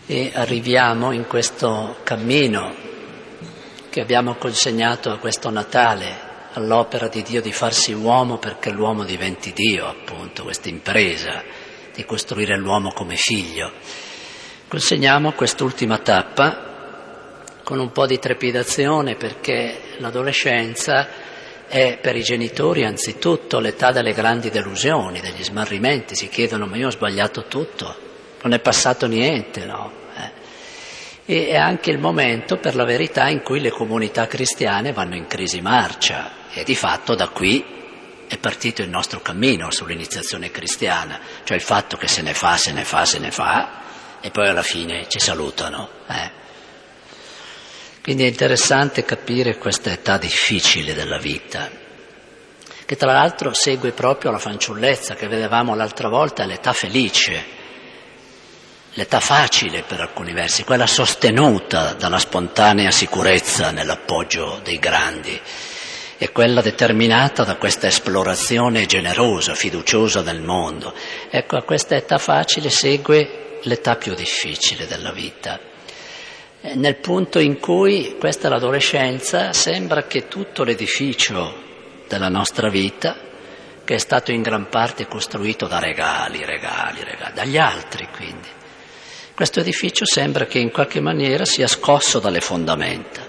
e arriviamo in questo cammino che abbiamo consegnato a questo Natale, all'opera di Dio di farsi uomo perché l'uomo diventi Dio, appunto, questa impresa di costruire l'uomo come figlio. Consegniamo quest'ultima tappa con un po' di trepidazione, perché l'adolescenza è per i genitori anzitutto l'età delle grandi delusioni, degli smarrimenti. Si chiedono: ma io ho sbagliato tutto, non è passato niente, no? E è anche il momento, per la verità, in cui le comunità cristiane vanno in crisi marcia, e di fatto da qui è partito il nostro cammino sull'iniziazione cristiana, cioè il fatto che se ne fa, e poi alla fine ci salutano. Quindi è interessante capire questa età difficile della vita, che tra l'altro segue proprio la fanciullezza che vedevamo l'altra volta, l'età felice, l'età facile per alcuni versi, quella sostenuta dalla spontanea sicurezza nell'appoggio dei grandi, e quella determinata da questa esplorazione generosa, fiduciosa del mondo. Ecco, a questa età facile segue l'età più difficile della vita. Nel punto in cui, questa è l'adolescenza, sembra che tutto l'edificio della nostra vita, che è stato in gran parte costruito da regali, dagli altri quindi, questo edificio sembra che in qualche maniera sia scosso dalle fondamenta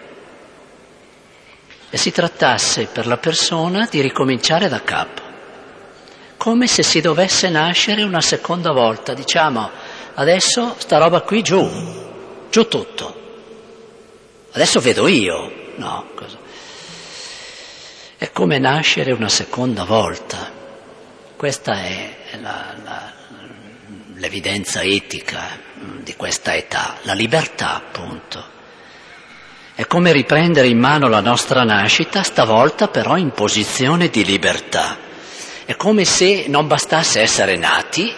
e si trattasse per la persona di ricominciare da capo, come se si dovesse nascere una seconda volta. Diciamo: adesso sta roba qui giù tutto, adesso vedo io, no? Cosa? È come nascere una seconda volta. Questa è l'evidenza etica di questa età, la libertà, appunto. È come riprendere in mano la nostra nascita, stavolta però in posizione di libertà. È come se non bastasse essere nati,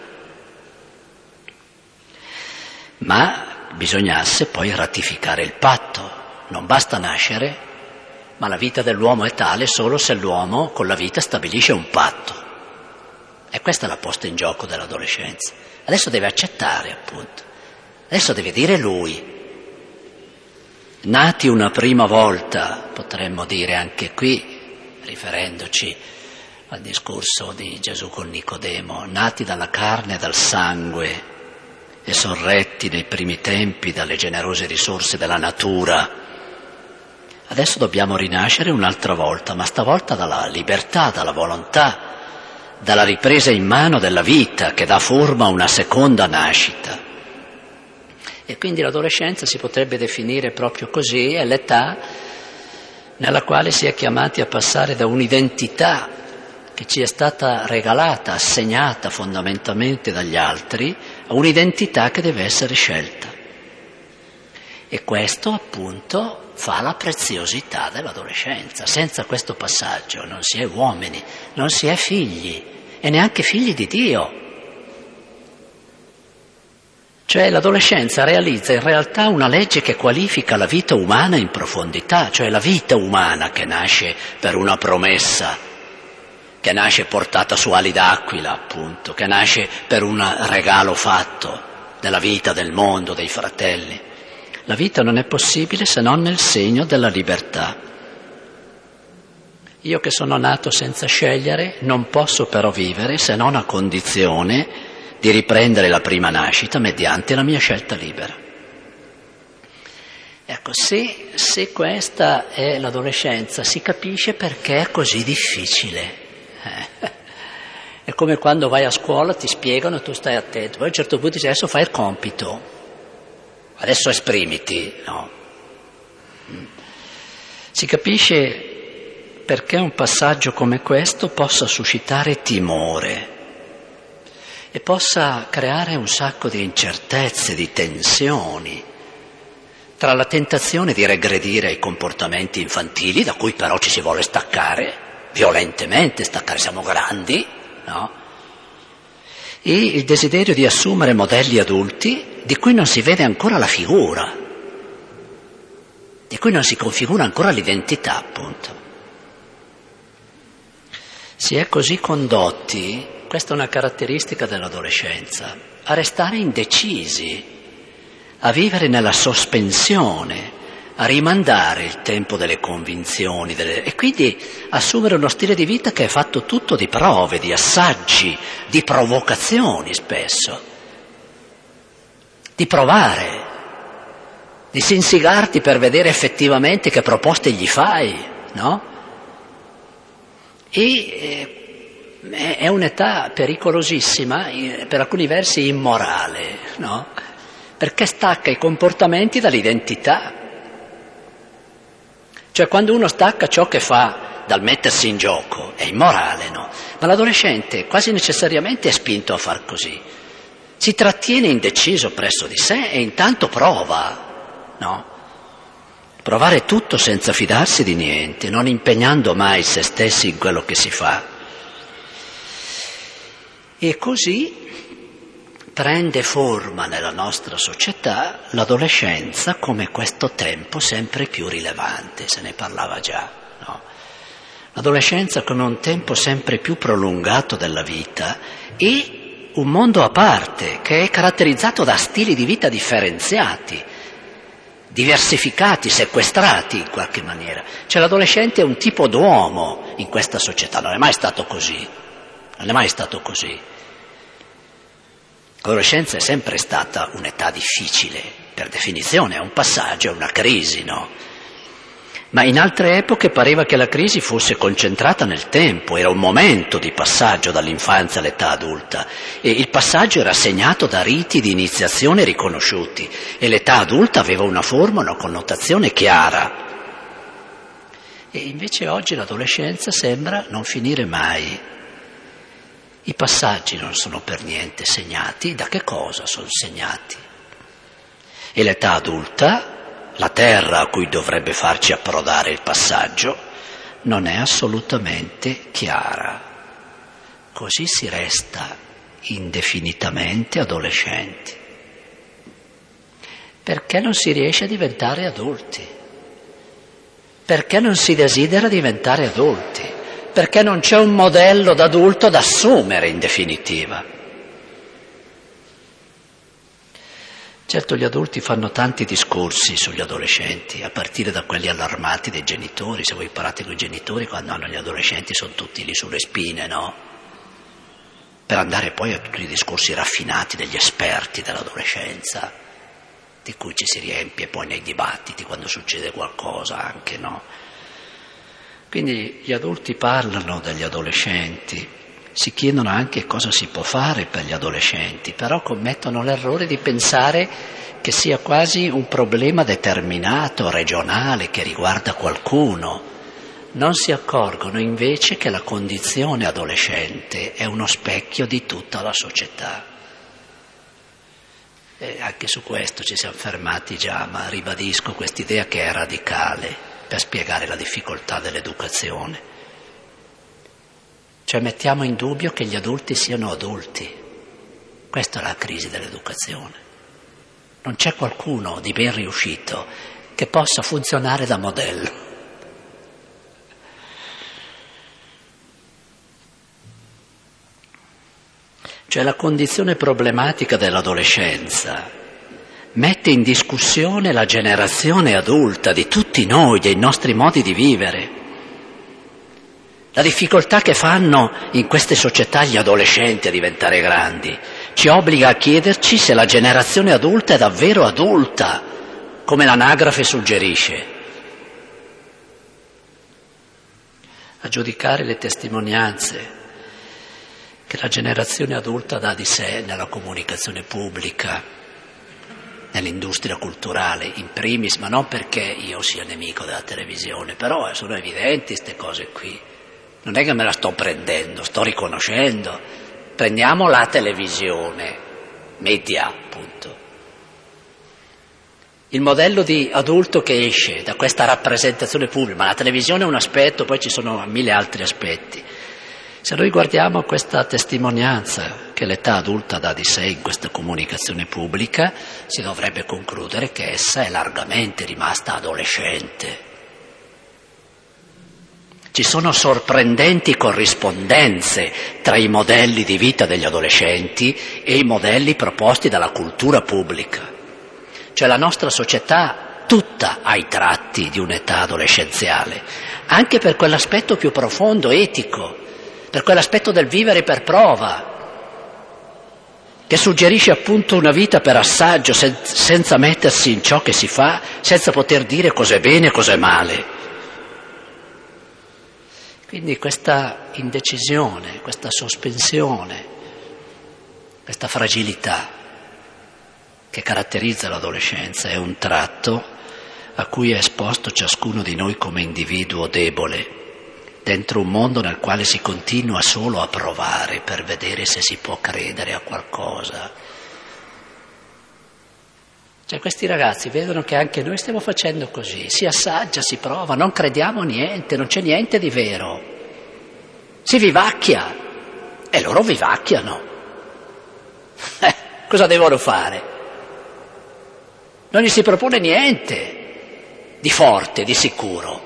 ma bisognasse poi ratificare il patto. Non basta nascere, ma la vita dell'uomo è tale solo se l'uomo con la vita stabilisce un patto. E questa è la posta in gioco dell'adolescenza. Adesso deve accettare, appunto. Adesso deve dire lui. Nati una prima volta, potremmo dire anche qui, riferendoci al discorso di Gesù con Nicodemo, nati dalla carne e dal sangue e sorretti nei primi tempi dalle generose risorse della natura. Adesso dobbiamo rinascere un'altra volta, ma stavolta dalla libertà, dalla volontà, dalla ripresa in mano della vita che dà forma a una seconda nascita. E quindi l'adolescenza si potrebbe definire proprio così, è l'età nella quale si è chiamati a passare da un'identità che ci è stata regalata, assegnata fondamentalmente dagli altri, a un'identità che deve essere scelta. E questo appunto fa la preziosità dell'adolescenza. Senza questo passaggio non si è uomini, non si è figli, e neanche figli di Dio. Cioè l'adolescenza realizza in realtà una legge che qualifica la vita umana in profondità, cioè la vita umana che nasce per una promessa, che nasce portata su ali d'aquila, appunto, che nasce per un regalo fatto della vita, del mondo, dei fratelli. La vita non è possibile se non nel segno della libertà. Io che sono nato senza scegliere non posso però vivere se non a condizione di riprendere la prima nascita mediante la mia scelta libera. Ecco, se questa è l'adolescenza, si capisce perché è così difficile. È come quando vai a scuola, ti spiegano e tu stai attento, poi a un certo punto dici: adesso fai il compito, adesso esprimiti, no? Si capisce perché un passaggio come questo possa suscitare timore e possa creare un sacco di incertezze, di tensioni, tra la tentazione di regredire ai comportamenti infantili, da cui però ci si vuole staccare, violentemente staccare, siamo grandi, no? E il desiderio di assumere modelli adulti di cui non si vede ancora la figura, di cui non si configura ancora l'identità, appunto. Si è così condotti, questa è una caratteristica dell'adolescenza, a restare indecisi, a vivere nella sospensione, a rimandare il tempo delle convinzioni, e quindi assumere uno stile di vita che è fatto tutto di prove, di assaggi, di provocazioni spesso, di provare, di sinsigarti per vedere effettivamente che proposte gli fai, no? E è un'età pericolosissima, per alcuni versi immorale, no? Perché stacca i comportamenti dall'identità. Cioè quando uno stacca ciò che fa dal mettersi in gioco è immorale, no? Ma l'adolescente quasi necessariamente è spinto a far così. Si trattiene indeciso presso di sé e intanto prova, no? Provare tutto senza fidarsi di niente, non impegnando mai se stessi in quello che si fa. E così prende forma nella nostra società l'adolescenza come questo tempo sempre più rilevante, se ne parlava già, no? L'adolescenza come un tempo sempre più prolungato della vita e un mondo a parte che è caratterizzato da stili di vita differenziati, diversificati, sequestrati in qualche maniera. Cioè l'adolescente è un tipo d'uomo in questa società, non è mai stato così, non è mai stato così. L'adolescenza è sempre stata un'età difficile, per definizione, è un passaggio, è una crisi, no? Ma in altre epoche pareva che la crisi fosse concentrata nel tempo, era un momento di passaggio dall'infanzia all'età adulta e il passaggio era segnato da riti di iniziazione riconosciuti e l'età adulta aveva una forma, una connotazione chiara. E invece oggi l'adolescenza sembra non finire mai. I passaggi non sono per niente segnati, da che cosa sono segnati? E l'età adulta, la terra a cui dovrebbe farci approdare il passaggio, non è assolutamente chiara. Così si resta indefinitamente adolescenti. Perché non si riesce a diventare adulti? Perché non si desidera diventare adulti? Perché non c'è un modello d'adulto da assumere in definitiva. Certo, gli adulti fanno tanti discorsi sugli adolescenti, a partire da quelli allarmati dei genitori. Se voi parlate con i genitori, quando hanno gli adolescenti sono tutti lì sulle spine, no? Per andare poi a tutti i discorsi raffinati degli esperti dell'adolescenza, di cui ci si riempie poi nei dibattiti quando succede qualcosa anche, no? Quindi gli adulti parlano degli adolescenti, si chiedono anche cosa si può fare per gli adolescenti, però commettono l'errore di pensare che sia quasi un problema determinato, regionale, che riguarda qualcuno. Non si accorgono invece che la condizione adolescente è uno specchio di tutta la società. E anche su questo ci siamo fermati già, ma ribadisco quest'idea che è radicale per spiegare la difficoltà dell'educazione. Cioè mettiamo in dubbio che gli adulti siano adulti. Questa è la crisi dell'educazione. Non c'è qualcuno di ben riuscito che possa funzionare da modello. Cioè la condizione problematica dell'adolescenza mette in discussione la generazione adulta di tutti noi, dei nostri modi di vivere. La difficoltà che fanno in queste società gli adolescenti a diventare grandi ci obbliga a chiederci se la generazione adulta è davvero adulta, come l'anagrafe suggerisce. A giudicare le testimonianze che la generazione adulta dà di sé nella comunicazione pubblica, nell'industria culturale in primis, ma non perché io sia nemico della televisione, però sono evidenti queste cose qui. Non è che me la sto prendendo, sto riconoscendo. Prendiamo la televisione, media, appunto. Il modello di adulto che esce da questa rappresentazione pubblica, ma la televisione è un aspetto, poi ci sono mille altri aspetti. Se noi guardiamo questa testimonianza che l'età adulta dà di sé in questa comunicazione pubblica, si dovrebbe concludere che essa è largamente rimasta adolescente. Ci sono sorprendenti corrispondenze tra i modelli di vita degli adolescenti e i modelli proposti dalla cultura pubblica. Cioè la nostra società tutta ha i tratti di un'età adolescenziale, anche per quell'aspetto più profondo, etico, per quell'aspetto del vivere per prova, che suggerisce appunto una vita per assaggio, senza mettersi in ciò che si fa, senza poter dire cos'è bene e cos'è male. Quindi questa indecisione, questa sospensione, questa fragilità che caratterizza l'adolescenza è un tratto a cui è esposto ciascuno di noi come individuo debole, dentro un mondo nel quale si continua solo a provare per vedere se si può credere a qualcosa. Cioè questi ragazzi vedono che anche noi stiamo facendo così, si assaggia, si prova, non crediamo niente, non c'è niente di vero, si vivacchia e loro vivacchiano. Cosa devono fare? Non gli si propone niente di forte, di sicuro.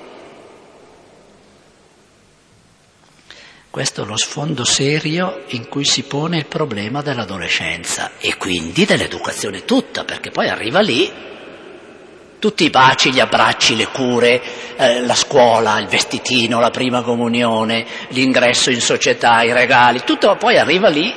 Questo è lo sfondo serio in cui si pone il problema dell'adolescenza e quindi dell'educazione tutta, perché poi arriva lì, tutti i baci, gli abbracci, le cure, la scuola, il vestitino, la prima comunione, l'ingresso in società, i regali, tutto poi arriva lì.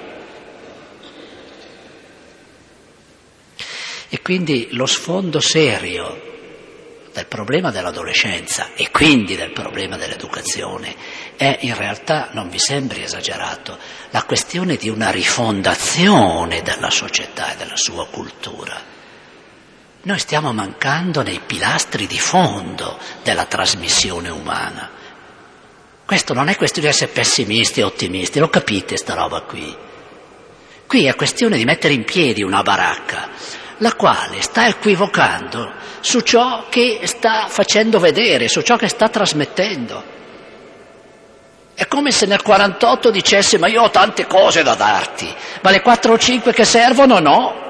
E quindi lo sfondo serio del problema dell'adolescenza e quindi del problema dell'educazione è in realtà, non vi sembri esagerato, la questione di una rifondazione della società e della sua cultura. Noi stiamo mancando nei pilastri di fondo della trasmissione umana. Questo non è questione di essere pessimisti e ottimisti, lo capite sta roba qui? Qui è questione di mettere in piedi una baracca, la quale sta equivocando su ciò che sta facendo vedere, su ciò che sta trasmettendo. È come se nel 48 dicesse: ma io ho tante cose da darti, ma le 4 o 5 che servono no,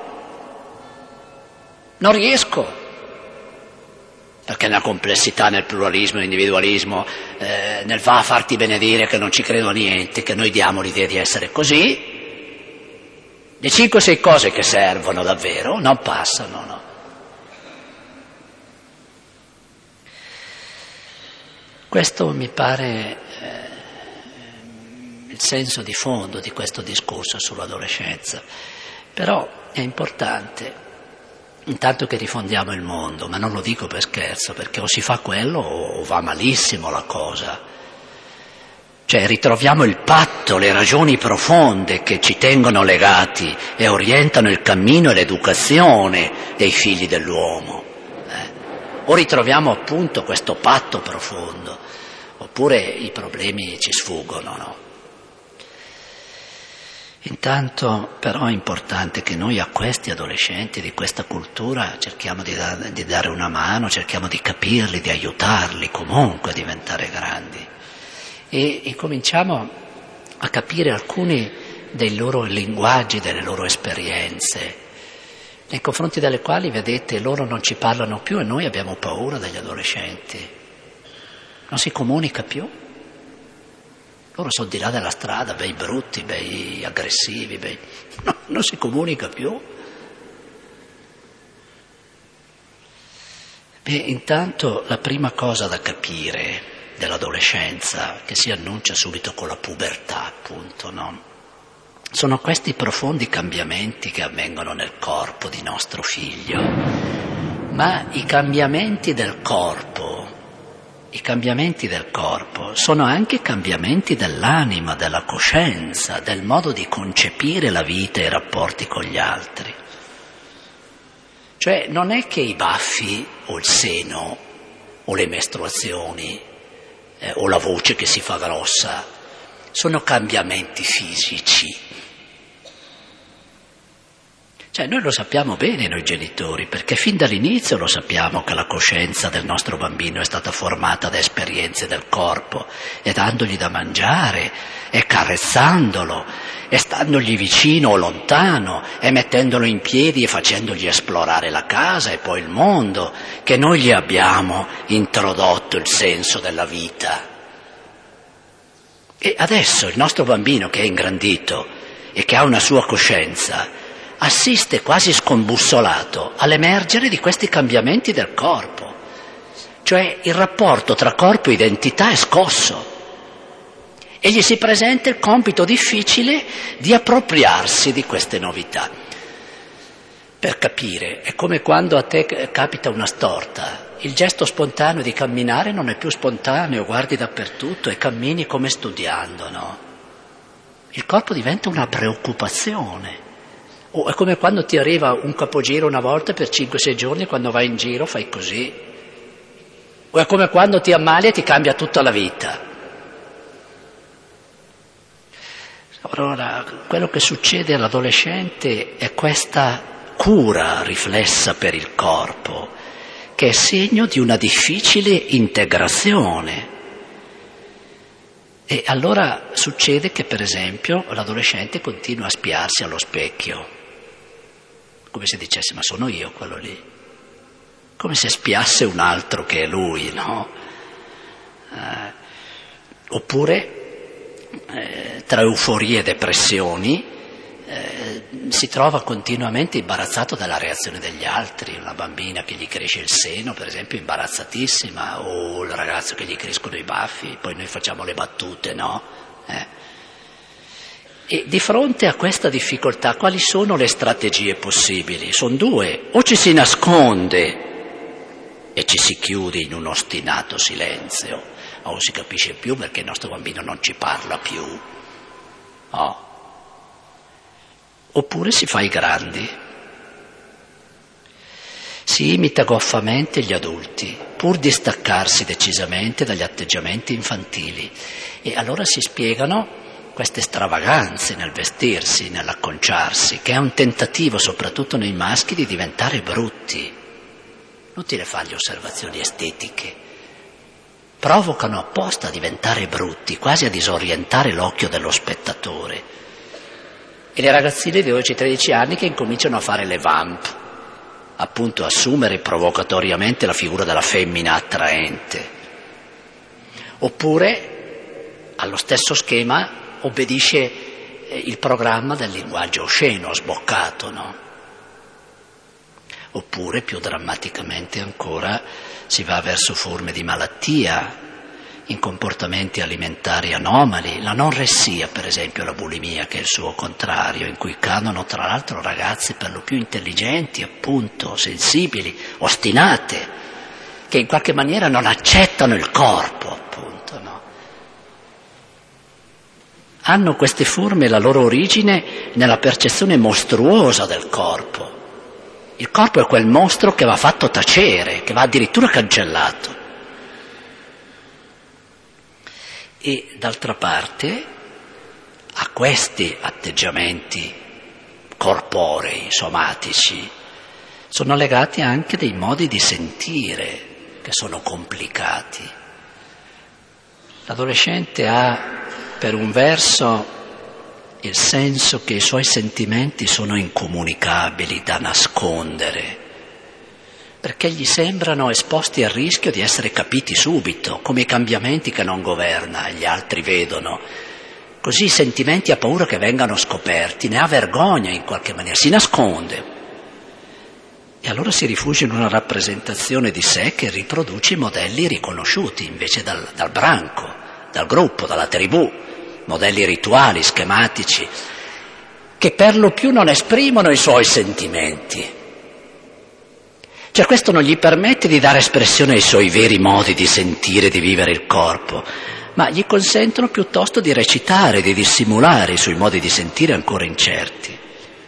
non riesco. Perché nella complessità, nel pluralismo, nell'individualismo, nel va a farti benedire che non ci credo a niente, che noi diamo l'idea di essere così, le 5 o 6 cose che servono davvero non passano, no? Questo mi pare il senso di fondo di questo discorso sull'adolescenza. Però è importante, intanto che rifondiamo il mondo, ma non lo dico per scherzo, perché o si fa quello o va malissimo la cosa. Cioè ritroviamo il patto, le ragioni profonde che ci tengono legati e orientano il cammino e l'educazione dei figli dell'uomo. O ritroviamo appunto questo patto profondo, oppure i problemi ci sfuggono, no? Intanto però è importante che noi a questi adolescenti di questa cultura cerchiamo di dare una mano, cerchiamo di capirli, di aiutarli comunque a diventare grandi. E cominciamo a capire alcuni dei loro linguaggi, delle loro esperienze, nei confronti delle quali, vedete, loro non ci parlano più e noi abbiamo paura degli adolescenti. Non si comunica più. Loro sono di là della strada, bei brutti, bei aggressivi, no, non si comunica più. Intanto la prima cosa da capire dell'adolescenza, che si annuncia subito con la pubertà, appunto, no? Sono questi profondi cambiamenti che avvengono nel corpo di nostro figlio. Ma i cambiamenti del corpo sono anche cambiamenti dell'anima, della coscienza, del modo di concepire la vita e i rapporti con gli altri. Cioè non è che i baffi o il seno o le mestruazioni o la voce che si fa grossa sono cambiamenti fisici. Cioè noi lo sappiamo bene noi genitori, perché fin dall'inizio lo sappiamo che la coscienza del nostro bambino è stata formata da esperienze del corpo, e dandogli da mangiare, e carezzandolo, e standogli vicino o lontano, e mettendolo in piedi e facendogli esplorare la casa e poi il mondo, che noi gli abbiamo introdotto il senso della vita. E adesso il nostro bambino che è ingrandito e che ha una sua coscienza assiste quasi scombussolato all'emergere di questi cambiamenti del corpo. Cioè il rapporto tra corpo e identità è scosso e gli si presenta il compito difficile di appropriarsi di queste novità. Per capire, è come quando a te capita una storta, il gesto spontaneo di camminare non è più spontaneo, guardi dappertutto e cammini come studiando, no? Il corpo diventa una preoccupazione. O è come quando ti arriva un capogiro una volta per 5-6 giorni e quando vai in giro fai così. O è come quando ti ammali e ti cambia tutta la vita. Allora, quello che succede all'adolescente è questa cura riflessa per il corpo, che è segno di una difficile integrazione. E allora succede che, per esempio, l'adolescente continua a spiarsi allo specchio, come se dicesse: ma sono io quello lì. Come se spiasse un altro che è lui, no? Oppure, tra euforie e depressioni, si trova continuamente imbarazzato dalla reazione degli altri. Una bambina che gli cresce il seno, per esempio, imbarazzatissima, o il ragazzo che gli crescono i baffi, poi noi facciamo le battute, no? E di fronte a questa difficoltà, quali sono le strategie possibili? Sono due: o ci si nasconde e ci si chiude in un ostinato silenzio, o non si capisce più perché il nostro bambino non ci parla più, no? Oppure si fa i grandi, si imita goffamente gli adulti, pur di staccarsi decisamente dagli atteggiamenti infantili, e allora si spiegano queste stravaganze nel vestirsi, nell'acconciarsi, che è un tentativo, soprattutto nei maschi, di diventare brutti. Inutile fargli osservazioni estetiche. Provocano apposta a diventare brutti, quasi a disorientare l'occhio dello spettatore. E le ragazzine di 12-13 anni che incominciano a fare le vamp, appunto assumere provocatoriamente la figura della femmina attraente. Oppure, allo stesso schema, obbedisce il programma del linguaggio osceno, sboccato, no? Oppure, più drammaticamente ancora, si va verso forme di malattia, in comportamenti alimentari anomali, la anoressia, per esempio, la bulimia, che è il suo contrario, in cui cadono tra l'altro ragazze per lo più intelligenti, appunto, sensibili, ostinate, che in qualche maniera non accettano il corpo, appunto, no? Hanno queste forme la loro origine nella percezione mostruosa del corpo. Il corpo è quel mostro che va fatto tacere, che va addirittura cancellato. E d'altra parte a questi atteggiamenti corporei, somatici, sono legati anche dei modi di sentire che sono complicati. L'adolescente ha, per un verso, il senso che i suoi sentimenti sono incomunicabili, da nascondere, perché gli sembrano esposti al rischio di essere capiti subito, come i cambiamenti che non governa e gli altri vedono. Così i sentimenti ha paura che vengano scoperti, ne ha vergogna in qualche maniera, si nasconde. E allora si rifugia in una rappresentazione di sé che riproduce i modelli riconosciuti invece dal branco, dal gruppo, dalla tribù, modelli rituali, schematici, che per lo più non esprimono i suoi sentimenti. Cioè questo non gli permette di dare espressione ai suoi veri modi di sentire, di vivere il corpo, ma gli consentono piuttosto di recitare, di dissimulare i suoi modi di sentire ancora incerti.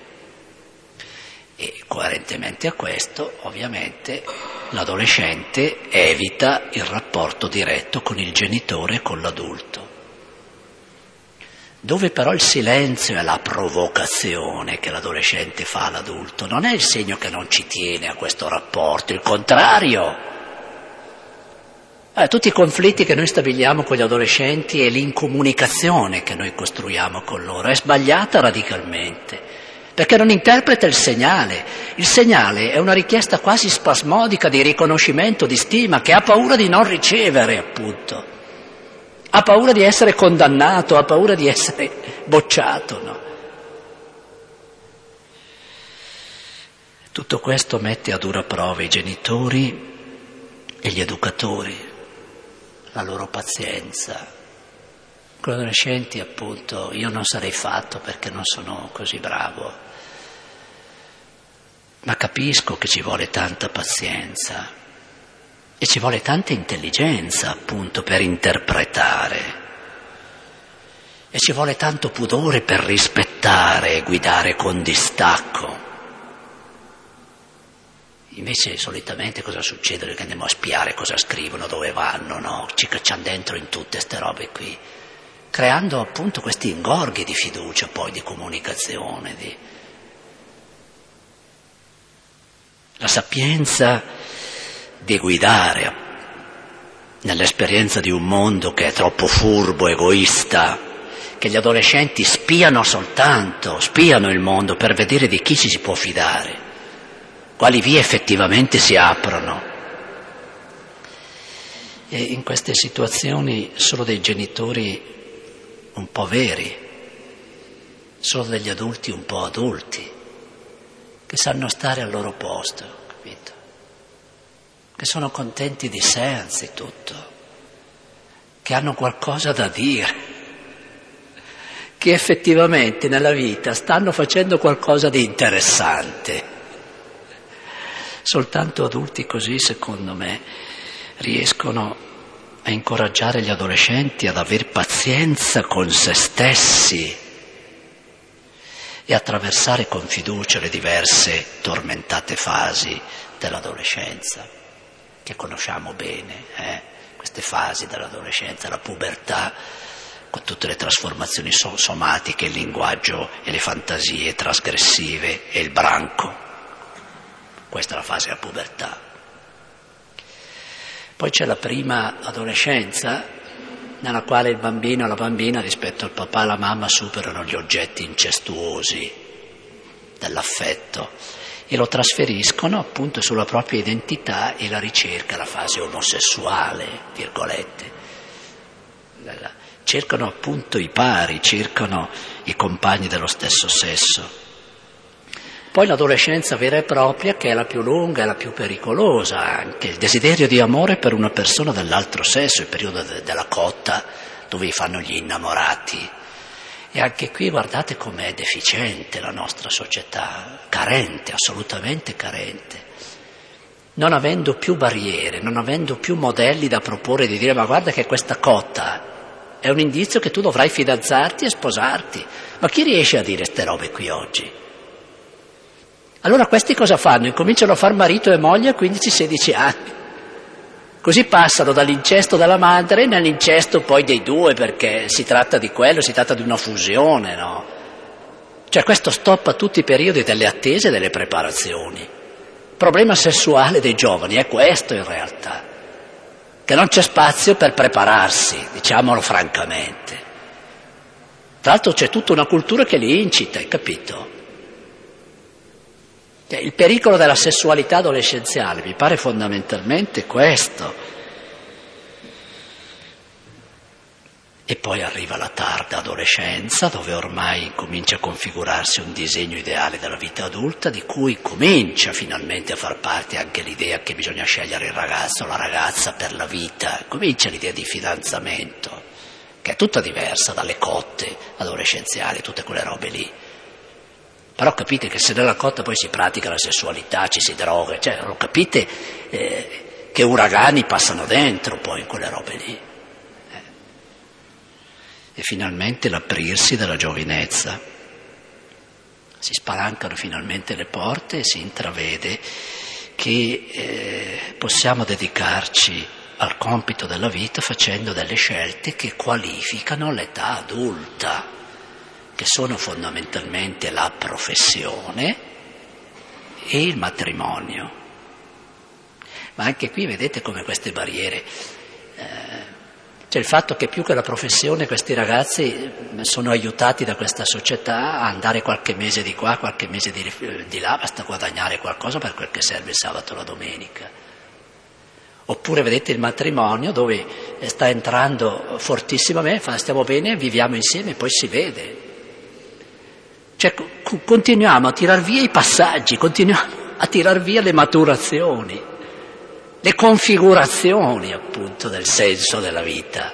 E coerentemente a questo, ovviamente, l'adolescente evita il rapporto diretto con il genitore e con l'adulto. Dove però il silenzio è la provocazione che l'adolescente fa all'adulto, non è il segno che non ci tiene a questo rapporto, il contrario. Tutti i conflitti che noi stabiliamo con gli adolescenti e l'incomunicazione che noi costruiamo con loro è sbagliata radicalmente, perché non interpreta il segnale. Il segnale è una richiesta quasi spasmodica di riconoscimento, di stima, che ha paura di non ricevere, appunto. Ha paura di essere condannato, ha paura di essere bocciato, no? Tutto questo mette a dura prova i genitori e gli educatori, la loro pazienza. Con gli adolescenti, appunto, io non sarei fatto perché non sono così bravo, ma capisco che ci vuole tanta pazienza e ci vuole tanta intelligenza, appunto, per interpretare, e ci vuole tanto pudore per rispettare e guidare con distacco. Invece solitamente cosa succede? Che andiamo a spiare cosa scrivono, dove vanno, no? Ci cacciamo dentro in tutte ste robe qui, creando appunto questi ingorghi di fiducia, poi di comunicazione. La sapienza di guidare nell'esperienza di un mondo che è troppo furbo, egoista, che gli adolescenti spiano il mondo per vedere di chi ci si può fidare, quali vie effettivamente si aprono. E in queste situazioni solo dei genitori un po' veri, solo degli adulti un po' adulti, che sanno stare al loro posto, capito? Che sono contenti di sé anzitutto, che hanno qualcosa da dire, che effettivamente nella vita stanno facendo qualcosa di interessante. Soltanto adulti così, secondo me, riescono a incoraggiare gli adolescenti ad aver pazienza con se stessi e attraversare con fiducia le diverse tormentate fasi dell'adolescenza, che conosciamo bene, queste fasi dell'adolescenza, la pubertà, con tutte le trasformazioni somatiche, il linguaggio e le fantasie trasgressive e il branco. Questa è la fase della pubertà. Poi c'è la prima adolescenza, nella quale il bambino e la bambina rispetto al papà e alla mamma superano gli oggetti incestuosi dell'affetto e lo trasferiscono appunto sulla propria identità e la ricerca, la fase omosessuale, virgolette. Cercano appunto i pari, cercano i compagni dello stesso sesso. Poi l'adolescenza vera e propria, che è la più lunga e la più pericolosa anche, il desiderio di amore per una persona dell'altro sesso, il periodo della cotta, dove fanno gli innamorati. E anche qui guardate com'è deficiente la nostra società, carente, assolutamente carente. Non avendo più barriere, non avendo più modelli da proporre di dire ma guarda che questa cotta è un indizio che tu dovrai fidanzarti e sposarti. Ma chi riesce a dire ste robe qui oggi? Allora questi cosa fanno? Incominciano a far marito e moglie a 15-16 anni. Così passano dall'incesto della madre nell'incesto poi dei due, perché si tratta di quello, si tratta di una fusione, no? Cioè questo stoppa tutti i periodi delle attese e delle preparazioni. Il problema sessuale dei giovani è questo in realtà, che non c'è spazio per prepararsi, diciamolo francamente. Tra l'altro c'è tutta una cultura che li incita, hai capito? Il pericolo della sessualità adolescenziale mi pare fondamentalmente questo. E poi arriva la tarda adolescenza, dove ormai comincia a configurarsi un disegno ideale della vita adulta, di cui comincia finalmente a far parte anche l'idea che bisogna scegliere il ragazzo o la ragazza per la vita. Comincia l'idea di fidanzamento, che è tutta diversa dalle cotte adolescenziali, tutte quelle robe lì. Però capite che se nella cotta poi si pratica la sessualità, ci si droga, cioè lo capite che uragani passano dentro poi in quelle robe lì. E finalmente l'aprirsi della giovinezza. Si spalancano finalmente le porte e si intravede che possiamo dedicarci al compito della vita facendo delle scelte che qualificano l'età adulta, che sono fondamentalmente la professione e il matrimonio. Ma anche qui vedete come queste barriere, c'è il fatto che più che la professione questi ragazzi sono aiutati da questa società a andare qualche mese di qua, qualche mese di là, basta guadagnare qualcosa per quel che serve il sabato o la domenica. Oppure vedete il matrimonio dove sta entrando fortissimamente, stiamo bene, viviamo insieme, poi si vede. Cioè continuiamo a tirar via i passaggi, continuiamo a tirar via le maturazioni, le configurazioni appunto del senso della vita.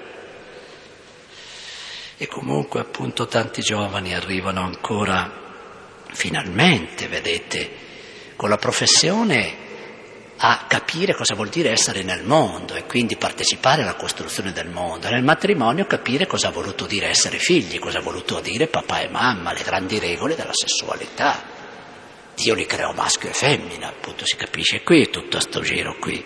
E comunque appunto tanti giovani arrivano ancora finalmente, vedete, con la professione a capire cosa vuol dire essere nel mondo e quindi partecipare alla costruzione del mondo. Nel matrimonio capire cosa ha voluto dire essere figli, cosa ha voluto dire papà e mamma, le grandi regole della sessualità. Dio li creò maschio e femmina, appunto, si capisce qui tutto sto giro qui.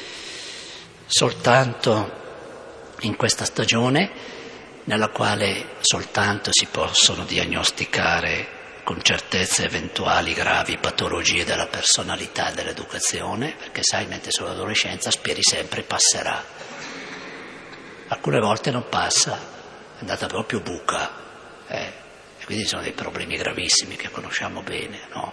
Soltanto in questa stagione, nella quale soltanto si possono diagnosticare con certezza eventuali gravi patologie della personalità e dell'educazione, perché sai, mentre sei all'adolescenza speri sempre passerà. Alcune volte non passa, è andata proprio buca, e quindi sono dei problemi gravissimi che conosciamo bene, no?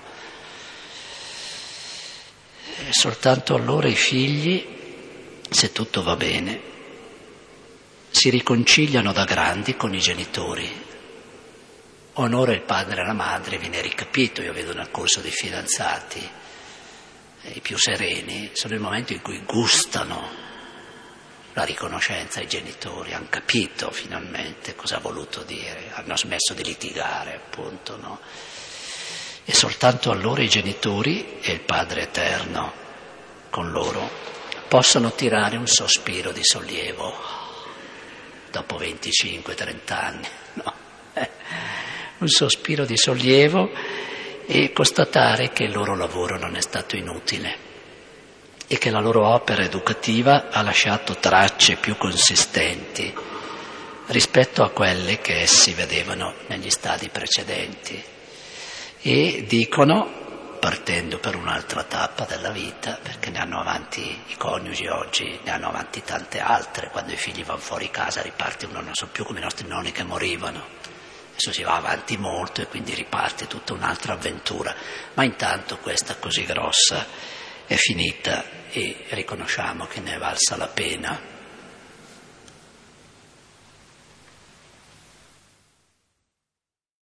E soltanto allora i figli, se tutto va bene, si riconciliano da grandi con i genitori. Onora il padre e la madre, viene ricapito. Io vedo nel corso dei fidanzati, i più sereni, sono il momento in cui gustano la riconoscenza ai genitori, hanno capito finalmente cosa ha voluto dire, hanno smesso di litigare, appunto, no? E soltanto allora i genitori e il Padre Eterno con loro possono tirare un sospiro di sollievo dopo 25-30 anni, no? Un sospiro di sollievo e constatare che il loro lavoro non è stato inutile e che la loro opera educativa ha lasciato tracce più consistenti rispetto a quelle che essi vedevano negli stadi precedenti. E dicono, partendo per un'altra tappa della vita, perché ne hanno avanti i coniugi oggi, ne hanno avanti tante altre, quando i figli vanno fuori casa riparte, uno non so più come i nostri nonni che morivano. Adesso si va avanti molto e quindi riparte tutta un'altra avventura, ma intanto questa così grossa è finita e riconosciamo che ne è valsa la pena.